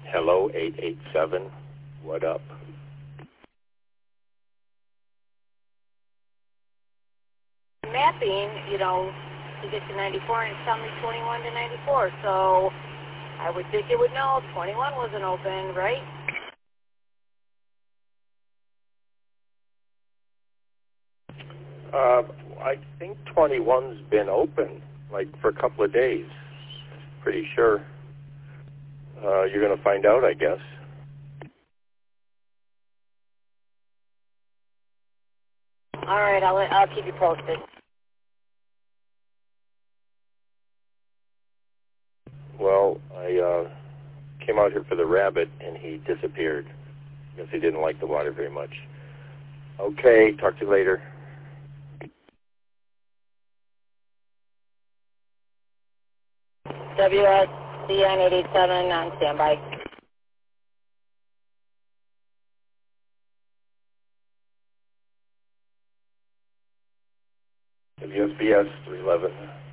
Hello, 887. What up? Mapping, to get to 94, and it's telling me 21 to 94, so I would think it would know 21 wasn't open, right? I think 21's been open, like, for a couple of days. Pretty sure. You're going to find out, I guess. All right, I'll keep you posted. Well, I came out here for the rabbit, and he disappeared. I guess he didn't like the water very much. Okay, talk to you later. WSCN 887 on standby. WSBS 311.